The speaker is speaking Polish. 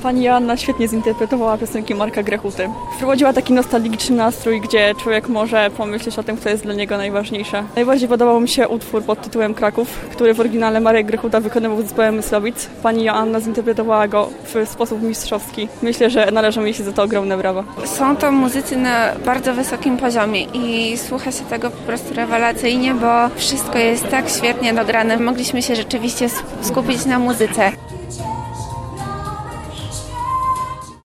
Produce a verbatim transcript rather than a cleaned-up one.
Pani Joanna świetnie zinterpretowała piosenki Marka Grechuty. Wprowadziła taki nostalgiczny nastrój, gdzie człowiek może pomyśleć o tym, co jest dla niego najważniejsze. Najbardziej podobał mi się utwór pod tytułem Kraków, który w oryginale Marek Grechuta wykonywał z zespołem Myslowic. Pani Joanna zinterpretowała go w sposób mistrzowski. Myślę, że należą jej się za to ogromne brawa. Są to muzycy na bardzo wysokim poziomie i słucha się tego po prostu rewelacyjnie, bo wszystko jest tak świetnie dograne. Mogliśmy się rzeczywiście skupić na muzyce.